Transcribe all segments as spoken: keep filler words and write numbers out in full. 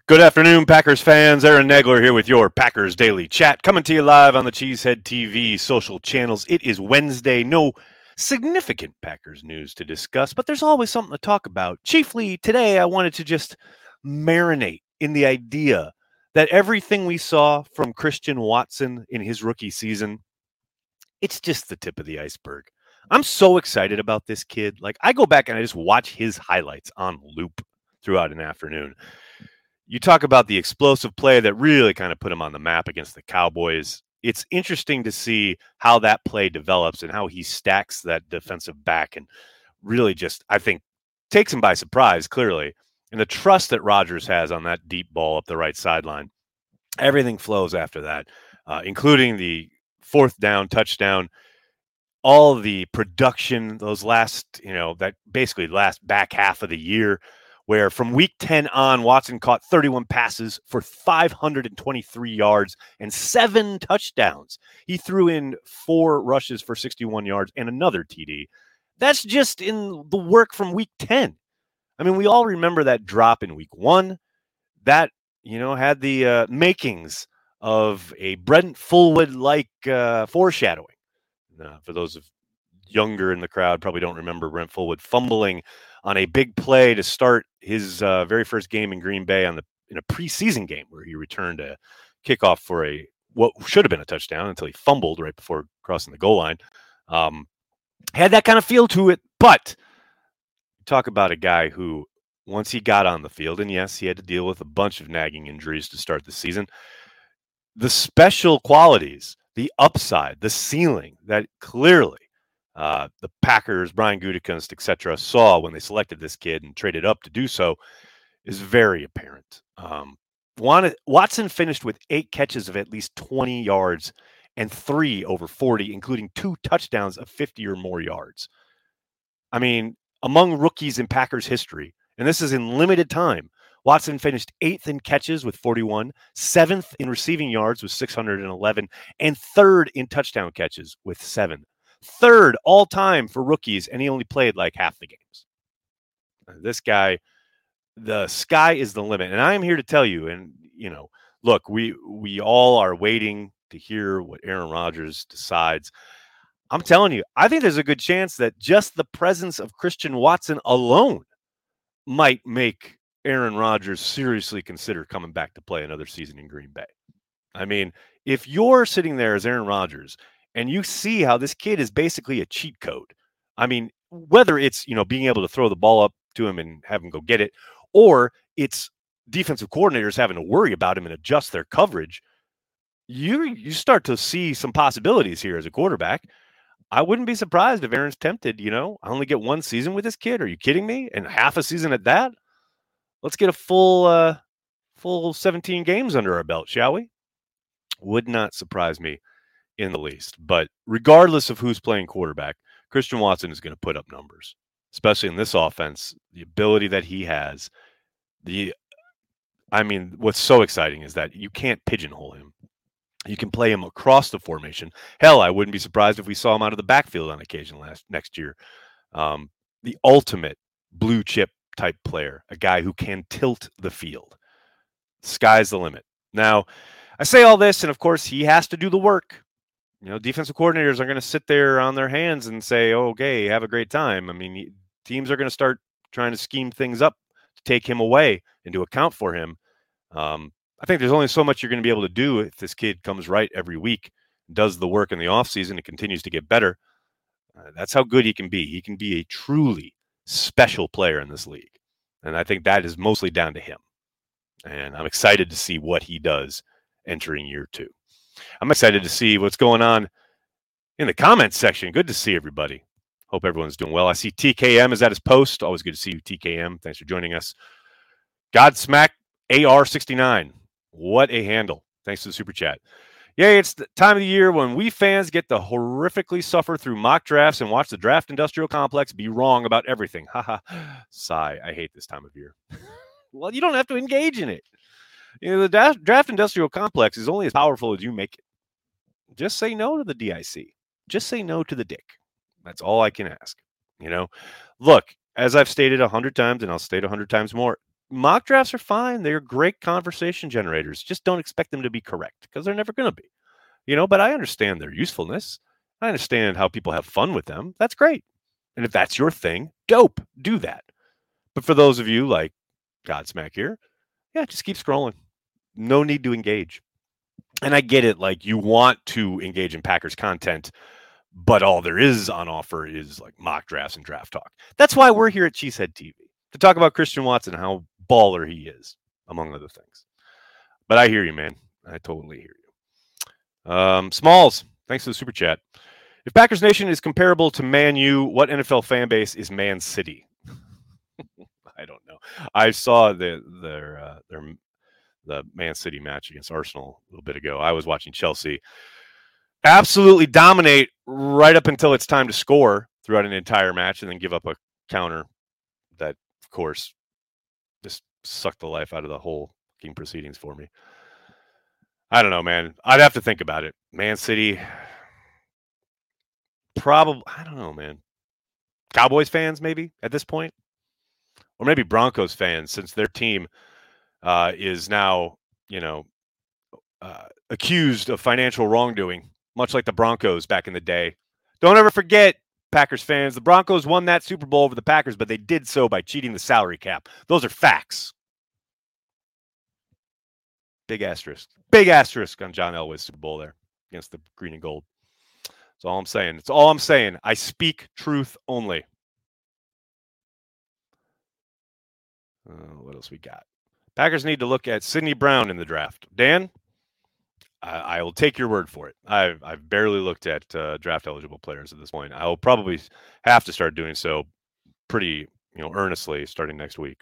Good afternoon, Packers fans. Aaron Nagler here with your Packers Daily Chat, coming to you live on the Cheesehead T V social channels. It is Wednesday. No significant Packers news to discuss, but there's always something to talk about. Chiefly today, I wanted to just marinate in the idea that everything we saw from Christian Watson in his rookie season, it's just the tip of the iceberg. I'm so excited about this kid. Like, I go back and I just watch his highlights on loop throughout an afternoon. You talk about the explosive play that really kind of put him on the map against the Cowboys. It's interesting to see how that play develops and how he stacks that defensive back and really just, I think, takes him by surprise, clearly. And the trust that Rodgers has on that deep ball up the right sideline, everything flows after that, uh, including the fourth down touchdown, all the production, those last, you know, that basically last back half of the year, where from week ten on, Watson caught thirty-one passes for five hundred twenty-three yards and seven touchdowns. He threw in four rushes for sixty-one yards and another T D. That's just in the work from week ten. I mean, we all remember that drop in week one. That, you know, had the uh, makings of a Brent Fullwood-like uh, foreshadowing. Uh, for those of younger in the crowd, probably don't remember Brent Fullwood fumbling on a big play to start his uh, very first game in Green Bay on the in a preseason game where he returned a kickoff for a what should have been a touchdown until he fumbled right before crossing the goal line. Um, had that kind of feel to it, but talk about a guy who, once he got on the field, and yes, he had to deal with a bunch of nagging injuries to start the season, the special qualities, the upside, the ceiling that clearly Uh, the Packers, Brian Gutekunst, et cetera, saw when they selected this kid and traded up to do so is very apparent. Um, Watson finished with eight catches of at least twenty yards and three over forty, including two touchdowns of fifty or more yards. I mean, among rookies in Packers history, and this is in limited time, Watson finished eighth in catches with forty-one, seventh in receiving yards with six hundred eleven, and third in touchdown catches with seven. Third all time for rookies, and he only played like half the games. This guy, the sky is the limit. And I am here to tell you, and, you know, look, we we all are waiting to hear what Aaron Rodgers decides. I'm telling you, I think there's a good chance that just the presence of Christian Watson alone might make Aaron Rodgers seriously consider coming back to play another season in Green Bay. I mean, if you're sitting there as Aaron Rodgers and you see how this kid is basically a cheat code. I mean, whether it's, you know, being able to throw the ball up to him and have him go get it, or it's defensive coordinators having to worry about him and adjust their coverage, you you start to see some possibilities here as a quarterback. I wouldn't be surprised if Aaron's tempted, you know, I only get one season with this kid. Are you kidding me? And half a season at that? Let's get a full uh, full seventeen games under our belt, shall we? Would not surprise me in the least. But regardless of who's playing quarterback, Christian Watson is going to put up numbers, especially in this offense. The ability that he has, the, I mean, what's so exciting is that you can't pigeonhole him. You can play him across the formation. Hell, I wouldn't be surprised if we saw him out of the backfield on occasion last next year. Um, the ultimate blue chip type player, a guy who can tilt the field. Sky's the limit. Now, I say all this, and of course, he has to do the work. You know, defensive coordinators are going to sit there on their hands and say, oh, okay, have a great time. I mean, teams are going to start trying to scheme things up to take him away and to account for him. Um, I think there's only so much you're going to be able to do if this kid comes right every week, does the work in the offseason, and continues to get better. Uh, that's how good he can be. He can be a truly special player in this league. And I think that is mostly down to him. And I'm excited to see what he does entering year two. I'm excited to see what's going on in the comments section. Good to see everybody. Hope everyone's doing well. I see T K M is at his post. Always good to see you, T K M. Thanks for joining us. Godsmack A R sixty-nine. What a handle. Thanks to the super chat. Yeah, it's the time of the year when we fans get to horrifically suffer through mock drafts and watch the draft industrial complex be wrong about everything. Haha. Sigh. I hate this time of year. Well, you don't have to engage in it. You know, the draft, draft industrial complex is only as powerful as you make it. Just say no to the D I C. Just say no to the dick. That's all I can ask. You know, look, as I've stated a hundred times, and I'll state a hundred times more, mock drafts are fine. They're great conversation generators. Just don't expect them to be correct because they're never going to be. You know, but I understand their usefulness. I understand how people have fun with them. That's great. And if that's your thing, dope. Do that. But for those of you like Godsmack here, yeah, just keep scrolling. No need to engage. And I get it. Like, you want to engage in Packers content, but all there is on offer is like mock drafts and draft talk. That's why we're here at Cheesehead T V, to talk about Christian Watson and how baller he is, among other things. But I hear you, man. I totally hear you. Um, Smalls, thanks for the super chat. If Packers Nation is comparable to Man U, what N F L fan base is Man City? I don't know. I saw the their uh, their the Man City match against Arsenal a little bit ago. I was watching Chelsea absolutely dominate right up until it's time to score throughout an entire match, and then give up a counter that, of course, just sucked the life out of the whole game proceedings for me. I don't know, man. I'd have to think about it. Man City, probably, I don't know, man. Cowboys fans, maybe, at this point. Or maybe Broncos fans, since their team uh, is now, you know, uh, accused of financial wrongdoing, much like the Broncos back in the day. Don't ever forget, Packers fans, the Broncos won that Super Bowl over the Packers, but they did so by cheating the salary cap. Those are facts. Big asterisk. Big asterisk on John Elway's Super Bowl there against the green and gold. That's all I'm saying. That's all I'm saying. I speak truth only. Uh, what else we got? Packers need to look at Sidney Brown in the draft. Dan, I, I will take your word for it. I've I've barely looked at uh, draft eligible players at this point. I will probably have to start doing so pretty, you know, earnestly starting next week.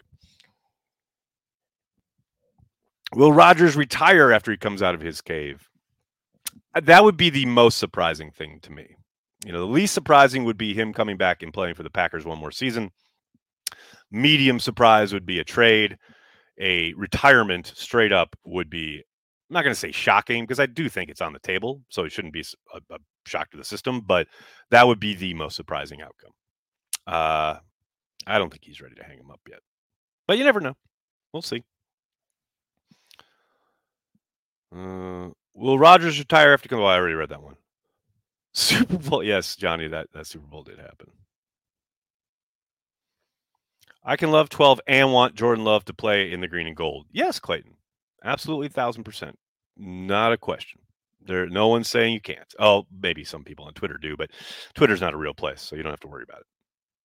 Will Rodgers retire after he comes out of his cave? That would be the most surprising thing to me. You know, the least surprising would be him coming back and playing for the Packers one more season. Medium surprise would be a trade. A retirement straight up would be, I'm not going to say shocking, because I do think it's on the table, so it shouldn't be a, a shock to the system, but that would be the most surprising outcome. Uh, I don't think he's ready to hang him up yet, but you never know. We'll see. Uh, will Rodgers retire after? Oh, I already read that one. Super Bowl, yes, Johnny, that, that Super Bowl did happen. I can love twelve and want Jordan Love to play in the green and gold. Yes, Clayton, absolutely, thousand percent, not a question. There, no one's saying you can't. Oh, maybe some people on Twitter do, but Twitter's not a real place, so you don't have to worry about it.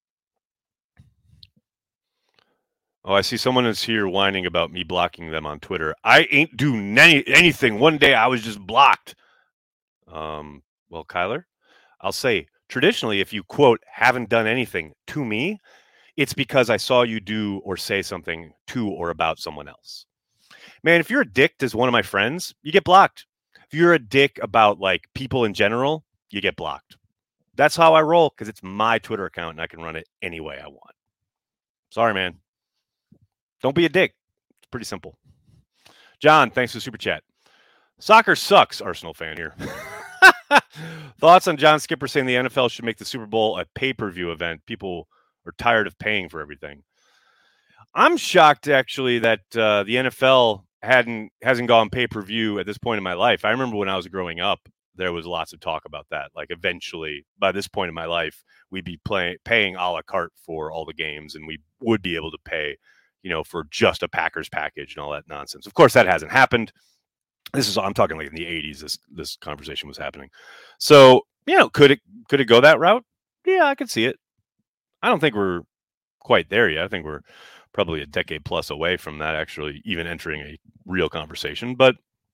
Oh, I see someone is here whining about me blocking them on Twitter. I ain't do any, anything. One day I was just blocked. Um, well, Kyler, I'll say, traditionally, if you, quote, haven't done anything to me, it's because I saw you do or say something to or about someone else. Man, if you're a dick to one of my friends, you get blocked. If you're a dick about, like, people in general, you get blocked. That's how I roll, because it's my Twitter account and I can run it any way I want. Sorry, man. Don't be a dick. It's pretty simple. John, thanks for the super chat. Soccer sucks, Arsenal fan here. Thoughts on John Skipper saying the N F L should make the Super Bowl a pay-per-view event? People are tired of paying for everything. I'm shocked, actually, that uh, the N F L hadn't hasn't gone pay-per-view at this point in my life. I remember when I was growing up, there was lots of talk about that. Like, eventually, by this point in my life, we'd be play, paying a la carte for all the games, and we would be able to pay, you know, for just a Packers package and all that nonsense. Of course, that hasn't happened. This is, I'm talking like in the eighties, this this conversation was happening. So, you know, could it could it go that route? Yeah, I could see it. I don't think we're quite there yet. I think we're probably a decade plus away from that actually even entering a real conversation. But,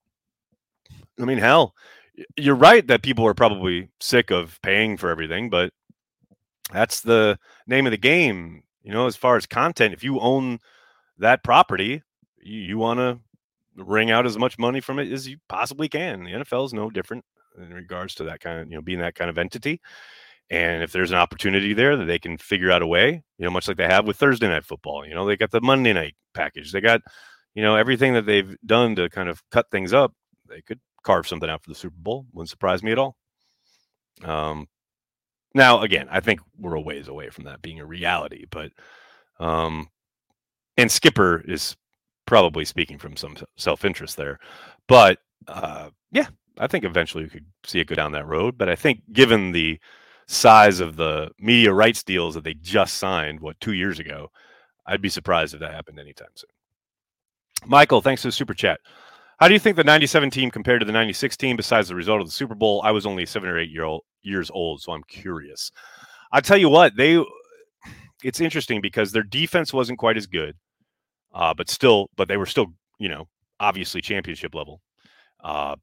I mean, hell, you're right that people are probably sick of paying for everything, but that's the name of the game. You know, as far as content, if you own that property, you, you want to wring out as much money from it as you possibly can. The N F L is no different in regards to that kind of, you know, being that kind of entity. And if there's an opportunity there that they can figure out a way, you know, much like they have with Thursday Night Football, you know, they got the Monday night package. They got, you know, everything that they've done to kind of cut things up. They could carve something out for the Super Bowl. Wouldn't surprise me at all. Um, now, again, I think we're a ways away from that being a reality, but um, And Skipper is probably speaking from some self-interest there. But, uh, yeah, I think eventually we could see it go down that road. But I think given the size of the media rights deals that they just signed, what, two years ago, I'd be surprised if that happened anytime soon. Michael, thanks for the super chat. How do you think the ninety-seven team compared to the ninety-six team besides the result of the Super Bowl? I was only seven or eight year old, years old, so I'm curious. I'll tell you what, they it's interesting because their defense wasn't quite as good, uh, but still, but they were still, you know, obviously championship level. Uh,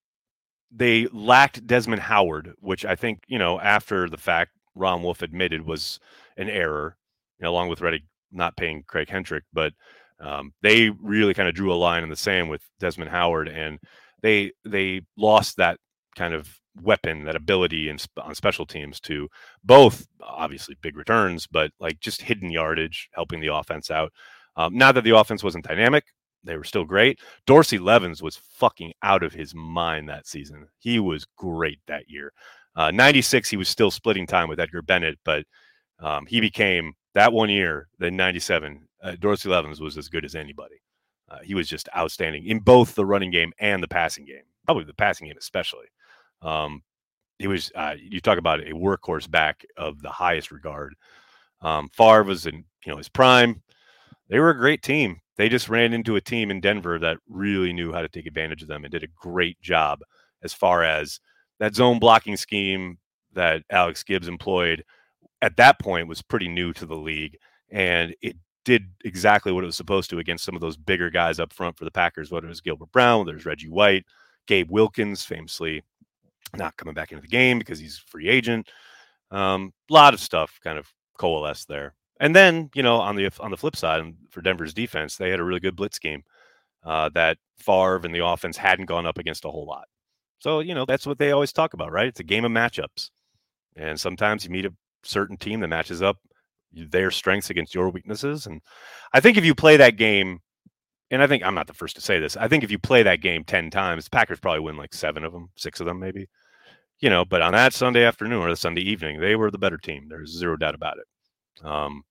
they lacked Desmond Howard, which I think, you know, after the fact, Ron Wolf admitted was an error, you know, along with Reddick not paying Craig Hentrick, but um, they really kind of drew a line in the sand with Desmond Howard, and they they lost that kind of weapon, that ability in, on special teams to both obviously big returns, but like just hidden yardage, helping the offense out. Um, not that the offense wasn't dynamic. They were still great. Dorsey Levens was fucking out of his mind that season. He was great that year. Uh, ninety-six, he was still splitting time with Edgar Bennett, but um, he became that one year, then ninety-seven, uh, Dorsey Levens was as good as anybody. Uh, he was just outstanding in both the running game and the passing game, probably the passing game especially. Um, he was, uh, you talk about a workhorse back of the highest regard. Um, Favre was in, you know, his prime. They were a great team. They just ran into a team in Denver that really knew how to take advantage of them and did a great job as far as that zone blocking scheme that Alex Gibbs employed at that point was pretty new to the league, and it did exactly what it was supposed to against some of those bigger guys up front for the Packers, whether it was Gilbert Brown, there's Reggie White, Gabe Wilkins, famously not coming back into the game because he's a free agent. Um, a lot of stuff kind of coalesced there. And then, you know, on the on the flip side, for Denver's defense, they had a really good blitz game uh, that Favre and the offense hadn't gone up against a whole lot. So, you know, that's what they always talk about, right? It's a game of matchups. And sometimes you meet a certain team that matches up their strengths against your weaknesses. And I think if you play that game, and I think I'm not the first to say this, I think if you play that game ten times, the Packers probably win like seven of them, six of them maybe. You know, but on that Sunday afternoon or the Sunday evening, they were the better team. There's zero doubt about it. Um,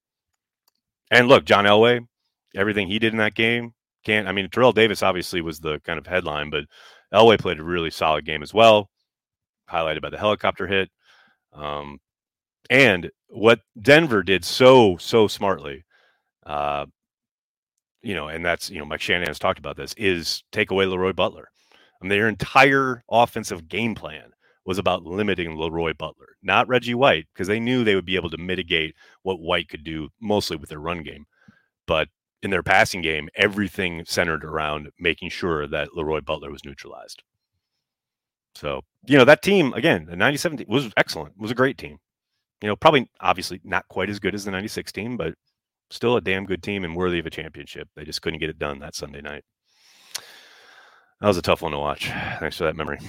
and look, John Elway, everything he did in that game, can't, I mean, Terrell Davis obviously was the kind of headline, but Elway played a really solid game as well, highlighted by the helicopter hit. Um, and what Denver did so, so smartly, uh, you know, and that's, you know, Mike Shanahan has talked about this, is take away Leroy Butler. I mean, their entire offensive game plan was about limiting Leroy Butler, not Reggie White, because they knew they would be able to mitigate what White could do mostly with their run game. But in their passing game, everything centered around making sure that Leroy Butler was neutralized. So, you know, that team, again, the ninety-seven team was excellent. It was a great team. You know, probably obviously not quite as good as the ninety-six team, but still a damn good team and worthy of a championship. They just couldn't get it done that Sunday night. That was a tough one to watch. Thanks for that memory.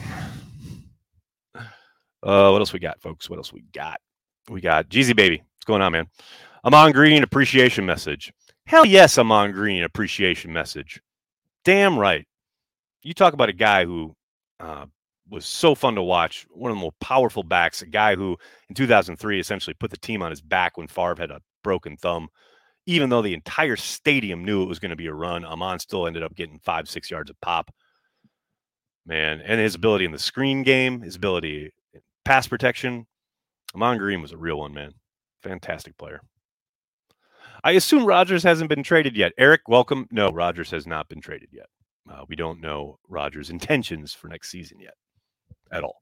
Uh, what else we got, folks? What else we got? We got Jeezy Baby. What's going on, man? Amon Green appreciation message. Hell yes, Amon Green appreciation message. Damn right. You talk about a guy who uh, was so fun to watch, one of the more powerful backs, a guy who in two thousand three essentially put the team on his back when Favre had a broken thumb. Even though the entire stadium knew it was going to be a run, Amon still ended up getting five, six yards of pop. Man, and his ability in the screen game, his ability in pass protection. Amon Green was a real one, man. Fantastic player. I assume Rodgers hasn't been traded yet. Eric, welcome. No, Rodgers has not been traded yet. Uh, we don't know Rodgers' intentions for next season yet at all.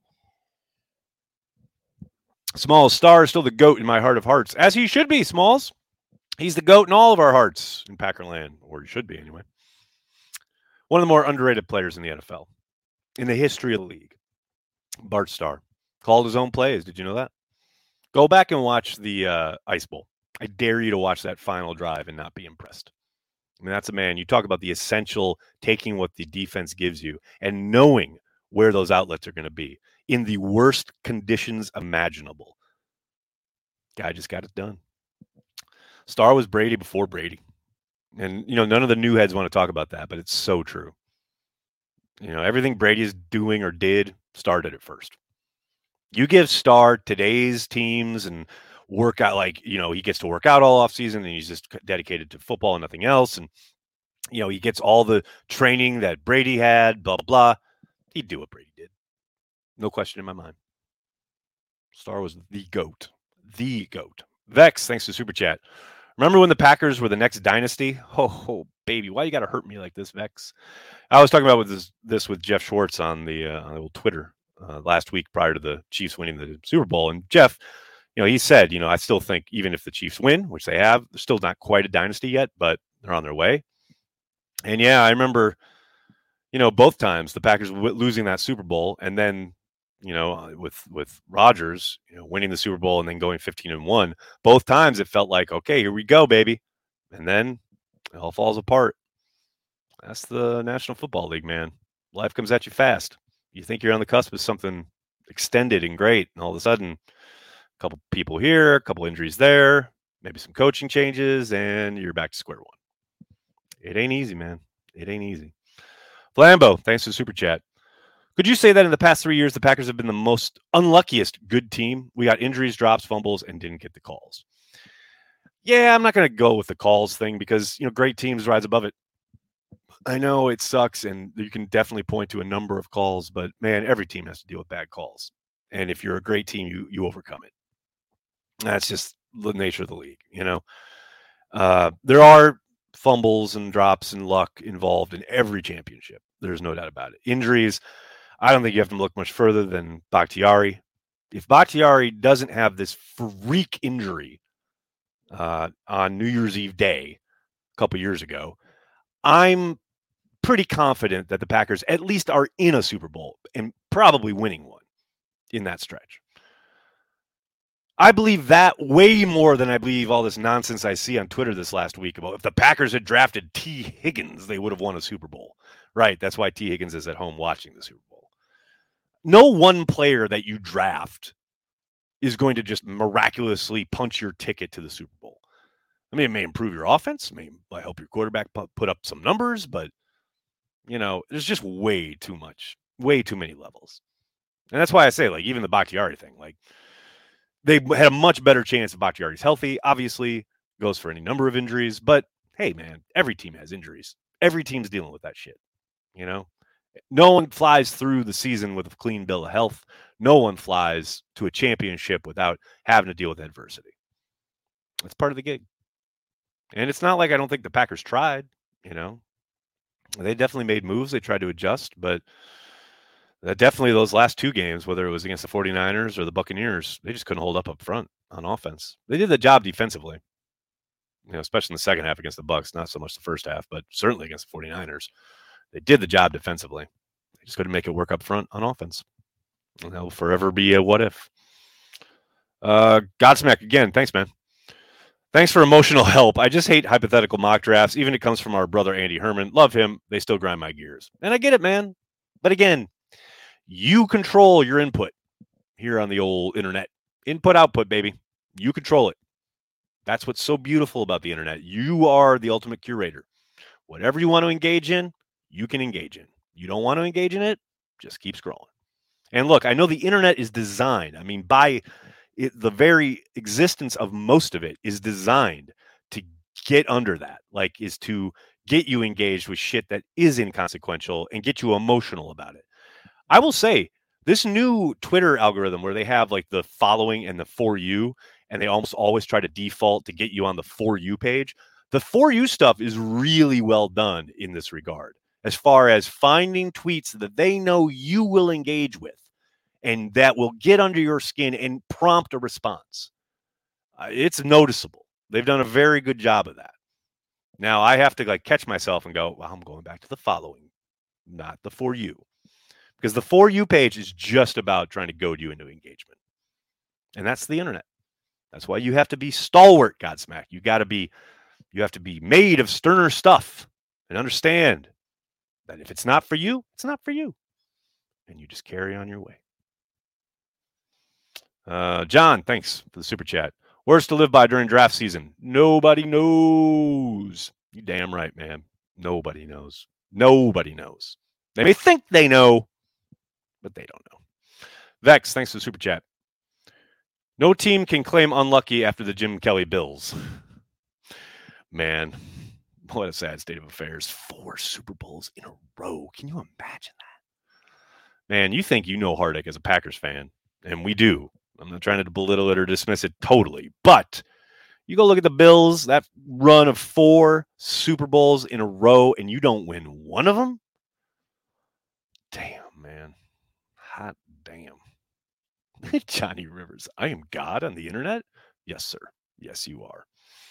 Smalls Star is still the GOAT in my heart of hearts, as he should be, Smalls. He's the GOAT in all of our hearts in Packerland, or he should be anyway. One of the more underrated players in the N F L, in the history of the league. Bart Starr called his own plays. Did you know that? Go back and watch the uh, Ice Bowl. I dare you to watch that final drive and not be impressed. I mean, that's a man. You talk about the essential taking what the defense gives you and knowing where those outlets are going to be in the worst conditions imaginable. Guy just got it done. Starr was Brady before Brady. And, you know, none of the new heads want to talk about that, but it's so true. You know, everything Brady is doing or did started at first. You give Starr today's teams and work out, like, you know, he gets to work out all off season and he's just dedicated to football and nothing else. And, you know, he gets all the training that Brady had, blah, blah, blah. He'd do what Brady did. No question in my mind. Star was the GOAT. The GOAT. Vex, thanks to Super Chat. Remember when the Packers were the next dynasty? Oh, oh baby, why you got to hurt me like this, Vex? I was talking about with this, this with Jeff Schwartz on the, uh, on the old Twitter uh, last week prior to the Chiefs winning the Super Bowl. And Jeff, you know, he said, you know, I still think even if the Chiefs win, which they have, they're still not quite a dynasty yet, but they're on their way. And yeah, I remember, you know, both times the Packers w- losing that Super Bowl, and then, you know, with with Rodgers, you know, winning the Super Bowl and then going fifteen and one. Both times it felt like, okay, here we go, baby, and then it all falls apart. That's the National Football League, man. Life comes at you fast. You think you're on the cusp of something extended and great, and all of a sudden, a couple people here, a couple injuries there, maybe some coaching changes, and you're back to square one. It ain't easy, man. It ain't easy. Flambo, thanks for the super chat. Could you say that in the past three years, the Packers have been the most unluckiest good team? We got injuries, drops, fumbles, and didn't get the calls. Yeah, I'm not going to go with the calls thing because, you know, great teams rise above it. I know it sucks, and you can definitely point to a number of calls, but, man, every team has to deal with bad calls. And if you're a great team, you you overcome it. That's just the nature of the league, you know. Uh, there are fumbles and drops and luck involved in every championship. There's no doubt about it. Injuries, I don't think you have to look much further than Bakhtiari. If Bakhtiari doesn't have this freak injury uh, on New Year's Eve day a couple years ago, I'm pretty confident that the Packers at least are in a Super Bowl and probably winning one in that stretch. I believe that way more than I believe all this nonsense I see on Twitter this last week about if the Packers had drafted T. Higgins, they would have won a Super Bowl. Right, that's why T. Higgins is at home watching the Super Bowl. No one player that you draft is going to just miraculously punch your ticket to the Super Bowl. I mean, it may improve your offense, may help your quarterback put up some numbers, but, you know, there's just way too much, way too many levels. And that's why I say, like, even the Bakhtiari thing, like, they had a much better chance if Bakhtiari's healthy. Obviously, goes for any number of injuries. But, hey, man, every team has injuries. Every team's dealing with that shit, you know? No one flies through the season with a clean bill of health. No one flies to a championship without having to deal with adversity. That's part of the gig. And it's not like I don't think the Packers tried, you know? They definitely made moves. They tried to adjust, but definitely those last two games, whether it was against the 49ers or the Buccaneers, they just couldn't hold up up front on offense. They did the job defensively, you know, especially in the second half against the Bucs, not so much the first half, but certainly against the 49ers. They did the job defensively. They just couldn't make it work up front on offense. And that will forever be a what if. Uh, Godsmack, again, thanks, man. Thanks for emotional help. I just hate hypothetical mock drafts. Even if it comes from our brother Andy Herman. Love him. They still grind my gears. And I get it, man. But again, you control your input here on the old internet. Input, output, baby. You control it. That's what's so beautiful about the internet. You are the ultimate curator. Whatever you want to engage in, you can engage in. You don't want to engage in it, just keep scrolling. And look, I know the internet is designed. I mean, by it, the very existence of most of it is designed to get under that, like is to get you engaged with shit that is inconsequential and get you emotional about it. I will say this new Twitter algorithm where they have like the following and the for you, and they almost always try to default to get you on the for you page. The for you stuff is really well done in this regard, as far as finding tweets that they know you will engage with and that will get under your skin and prompt a response. Uh, it's noticeable. They've done a very good job of that. Now I have to like catch myself and go, well, I'm going back to the following, not the for you. Because the for you page is just about trying to goad you into engagement. And that's the internet. That's why you have to be stalwart, Godsmack. You got to be, you have to be made of sterner stuff and understand that if it's not for you, it's not for you. And you just carry on your way. Uh, John, thanks for the super chat. Words to live by during draft season. Nobody knows. You damn right, man. Nobody knows. Nobody knows. They may think they know, but they don't know. Vex, thanks for the super chat. No team can claim unlucky after the Jim Kelly Bills. Man, what a sad state of affairs. Four Super Bowls in a row. Can you imagine that? Man, you think you know heartache as a Packers fan, and we do. I'm not trying to belittle it or dismiss it totally, but you go look at the Bills, that run of four Super Bowls in a row, and you don't win one of them? Damn, man. Hot damn. Johnny Rivers, I am God on the internet? Yes, sir. Yes, you are.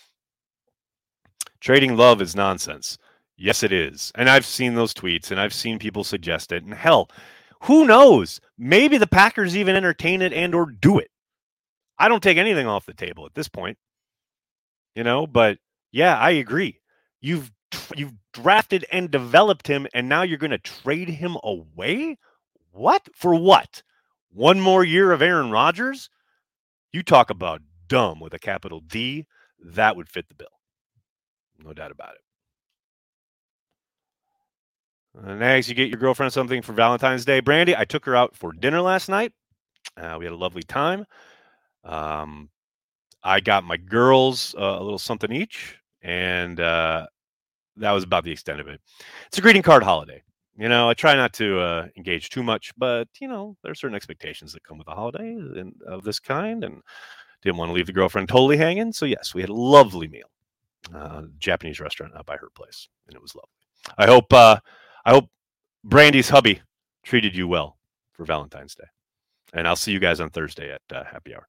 Trading love is nonsense. Yes, it is. And I've seen those tweets, and I've seen people suggest it. And hell, who knows? Maybe the Packers even entertain it and or do it. I don't take anything off the table at this point. You know, but yeah, I agree. You've you've drafted and developed him, and now you're going to trade him away? What? For what? One more year of Aaron Rodgers? You talk about dumb with a capital D. That would fit the bill. No doubt about it. Uh, next, you get your girlfriend something for Valentine's Day. Brandy, I took her out for dinner last night. Uh, we had a lovely time. Um, I got my girls uh, a little something each, and uh, that was about the extent of it. It's a greeting card holiday. You know, I try not to uh, engage too much, but, you know, there are certain expectations that come with a holiday and, of this kind, and didn't want to leave the girlfriend totally hanging. So, yes, we had a lovely meal. Uh, Japanese restaurant out by her place, and it was lovely. I hope uh, I hope Brandy's hubby treated you well for Valentine's Day, and I'll see you guys on Thursday at uh, happy hour.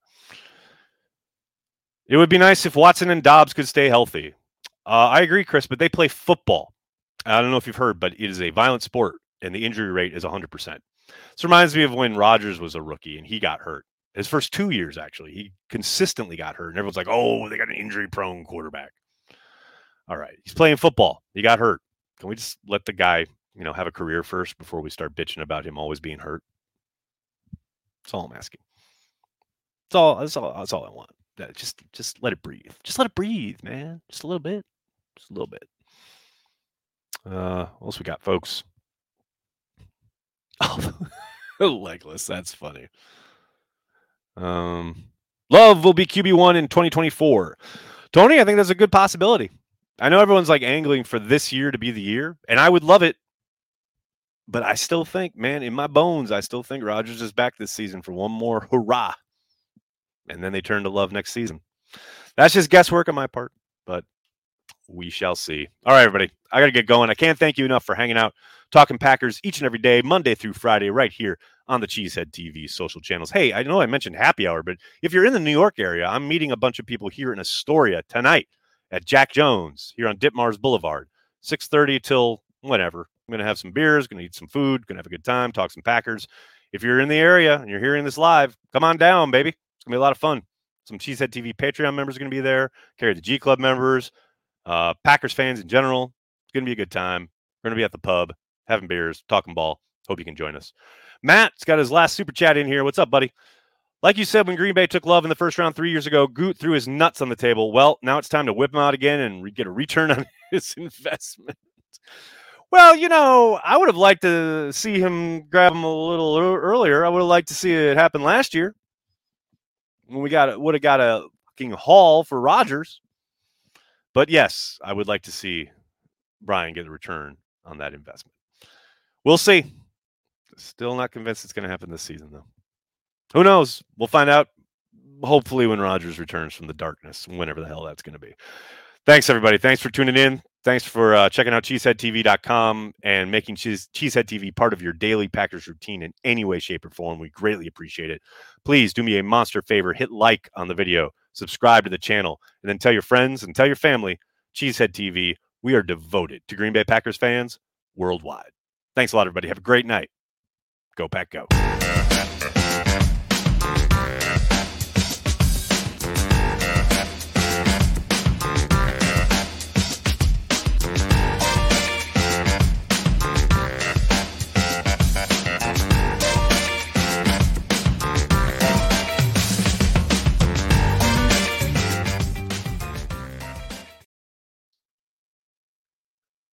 It would be nice if Watson and Dobbs could stay healthy. Uh, I agree, Chris, but they play football. I don't know if you've heard, but it is a violent sport, and the injury rate is one hundred percent. This reminds me of when Rodgers was a rookie and he got hurt. His first two years, actually, he consistently got hurt, and everyone's like, "Oh, they got an injury-prone quarterback." All right, he's playing football. He got hurt. Can we just let the guy, you know, have a career first before we start bitching about him always being hurt? That's all I'm asking. That's all. That's all. That's all I want. Just, just let it breathe. Just let it breathe, man. Just a little bit. Just a little bit. Uh, what else we got, folks? Oh, legless. That's funny. Um, Love will be Q B one in twenty twenty-four. Tony, I think that's a good possibility. I know everyone's like angling for this year to be the year, and I would love it. But I still think, man, in my bones, I still think Rodgers is back this season for one more hurrah. And then they turn to Love next season. That's just guesswork on my part, but we shall see. All right, everybody, I got to get going. I can't thank you enough for hanging out, talking Packers each and every day, Monday through Friday, right here on the Cheesehead T V social channels. Hey, I know I mentioned happy hour, but if you're in the New York area, I'm meeting a bunch of people here in Astoria tonight at Jack Jones here on Ditmars Boulevard, six thirty till whenever. I'm going to have some beers, going to eat some food, going to have a good time, talk some Packers. If you're in the area and you're hearing this live, come on down, baby. It's going to be a lot of fun. Some Cheesehead T V Patreon members are going to be there, Carry the G Club members, uh, Packers fans in general. It's going to be a good time. We're going to be at the pub, having beers, talking ball. Hope you can join us. Matt's got his last super chat in here. What's up, buddy? Like you said, when Green Bay took Love in the first round three years ago, Goot threw his nuts on the table. Well, now it's time to whip him out again and re- get a return on his investment. Well, you know, I would have liked to see him grab him a little earlier. I would have liked to see it happen last year when we got would have got a fucking haul for Rodgers. But yes, I would like to see Brian get a return on that investment. We'll see. Still not convinced it's going to happen this season, though. Who knows? We'll find out, hopefully, when Rodgers returns from the darkness, whenever the hell that's going to be. Thanks, everybody. Thanks for tuning in. Thanks for uh, checking out cheesehead t v dot com and making Cheese, Cheesehead T V part of your daily Packers routine in any way, shape, or form. We greatly appreciate it. Please do me a monster favor. Hit like on the video. Subscribe to the channel. And then tell your friends and tell your family, Cheesehead T V, we are devoted to Green Bay Packers fans worldwide. Thanks a lot, everybody. Have a great night. Go Pack, go.